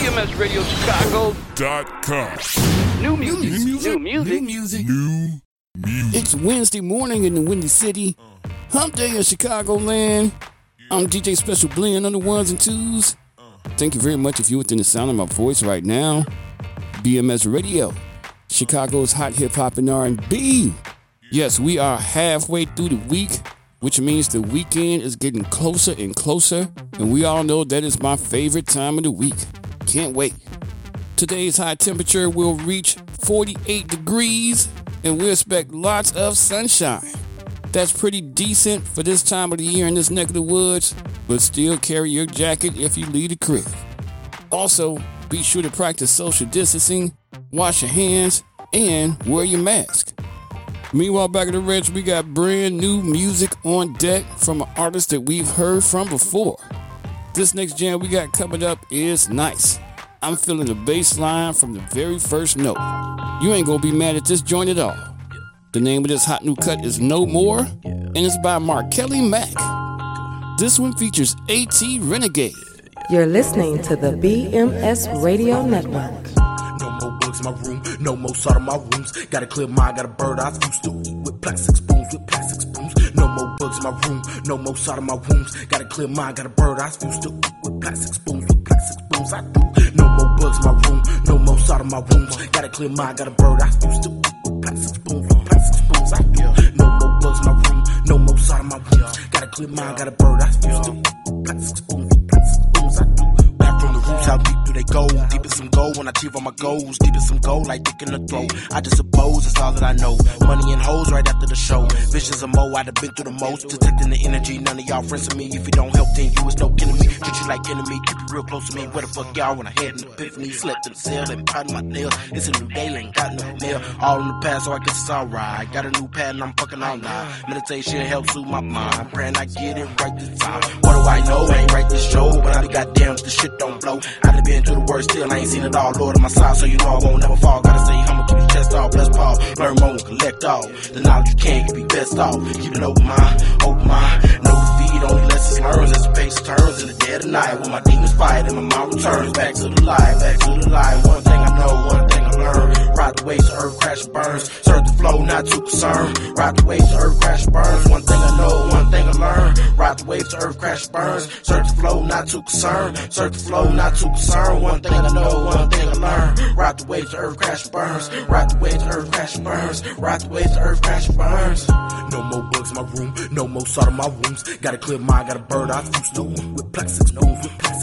BMSRadioChicago.com. New music. It's Wednesday morning in the Windy City. Hump Day in Chicagoland. I'm DJ Special Blend on the ones and twos. Thank you very much if you're within the sound of my voice right now. BMS Radio, Chicago's hot hip-hop and R&B. Yes, we are halfway through the week, which means the weekend is getting closer and closer, and we all know that is my favorite time of the week. Can't wait. Today's high temperature will reach 48 degrees, and we expect lots of sunshine. That's pretty decent for this time of the year in this neck of the woods, but still carry your jacket if you leave the crib. Also, be sure to practice social distancing, wash your hands, and wear your mask. Meanwhile, back at the ranch, we got brand new music on deck from an artist that we've heard from before. This next jam we got coming up is nice. I'm feeling the bass line from the very first note. You ain't gonna be mad at this joint at all. The name of this hot new cut is No More, and it's by Markelly Mack. This one features A.T. Renegade. You're listening to the BMS Radio Network. No more bugs in my room, no more salt in my rooms. Got a clear mind, got a bird eye, used to eat with plastic spoons, No more bugs in my room, no more salt in my wounds. Got a clear mind, got a bird eye, used to eat with plastic spoons, I do. No more bugs in my room, no more salt in my wounds. Got a clear mind, got a bird eye, used to eat with plastic spoons, I do. No more bugs in my room, no more salt in my wounds. Got a clear mind, got a bird eye, used to eat with plastic spoons, I do. Back from the roots, how deep do they go? Deep as some gold when I achieve all my goals. Deep as some gold, like dick in the throat. I just suppose it's all that I know. Money and hoes right after the show. Visions of Mo, I'd have been through the most. Detecting the energy, none of y'all friends with me. If you don't help, then you is no enemy. Treat you like enemy, keep you real close to me. Where the fuck y'all when I had an epiphany? Slept in the cell and patterned my nails. It's a new day, ain't got no mail. All in the past, so I guess it's alright. Got a new pad and I'm fucking all night. Meditation helps soothe my mind. Praying I get it right this time. What do I know? I ain't write this show, but I be goddamn if the shit don't blow. I done been through the worst, still I ain't seen it all. Lord on my side, so you know I won't never fall. Gotta say, I'ma keep your chest off, bless Paul. Learn more, collect all. The knowledge you can, you be best off. Keep an open mind, open mind. No defeat, only lessons learned as the pace turns in the dead of night. When my demons fight and my mind returns back to the light, back to the light. One thing I know, one thing I learned. Ride the waves, earth crash and burns. Serve the flow, not too concerned. Ride the waves, earth crash and burns. One thing I know, one thing I learned. Ride the waves, earth crash and burns. Serve the flow, not too concerned. Serve the flow, not too concerned. One thing I know, one thing I learned. Ride the waves, earth crash and burns. Ride the waves, earth crash and burns. Ride the waves, earth crash and burns. No more bugs in my room, no more salt in my wounds. Got a clear mind, got a bird eye, used to with plastic spoons,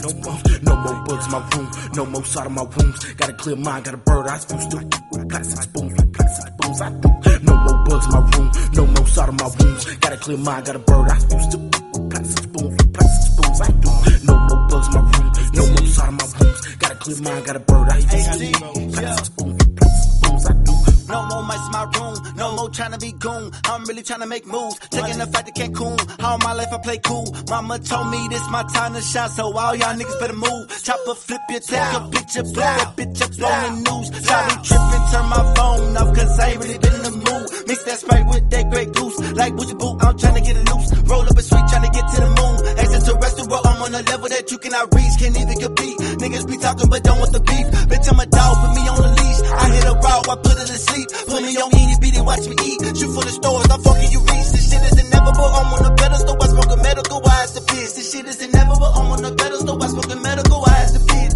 No more bugs in my room, no more salt in my wounds. Got a clear mind, got a bird eye, used to with plastic spoons, I do. No more bugs in my room, no more salt in my wounds. Got a clear mind, got a bird eye, used to with plastic spoons, I do. No more bugs in my room, no more salt in my wounds. Got a clear mind, got a bird eye, used to with plastic spoons, I do. No more mice in my room, no more tryna be goon. I'm really tryna make moves, taking the fight to Cancun. All my life I play cool. Mama told me this my time to shine, so all y'all niggas better move. Chopper flip your take a picture, blow that bitch up on the news. Try to trip and turn my phone off, cause I ain't really been in the mood. Mix that Sprite with that Grey Goose, like Boosie Boo, I'm tryna get it loose. Roll up a sweet, tryna get to the moon. Extraterrestrial, I'm on a level that you cannot reach, can't even compete. Niggas be talking but don't want the beef. Bitch, I'm a dog, put me on the leash. I hit a route, I put it to sleep. Put me on itty bitty, watch me eat. Shoot for the stores, I'm fucking you reach. This shit is inevitable, I'm on a pedestal, I smoke a medical, I ask the bitch. This shit is inevitable, I'm on a pedestal, I smoke a medical, I ask the bitch.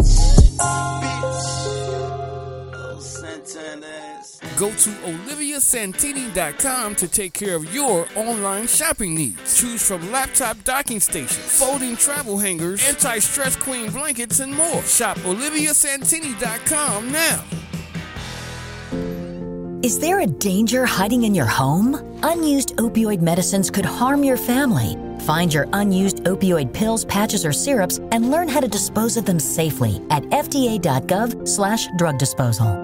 Oh, Santanas. Go to OliviaSantini.com to take care of your online shopping needs. Choose from laptop docking stations, folding travel hangers, anti-stress queen blankets, and more. Shop OliviaSantini.com now. Is there a danger hiding in your home? Unused opioid medicines could harm your family. Find your unused opioid pills, patches, or syrups and learn how to dispose of them safely at fda.gov/drug disposal.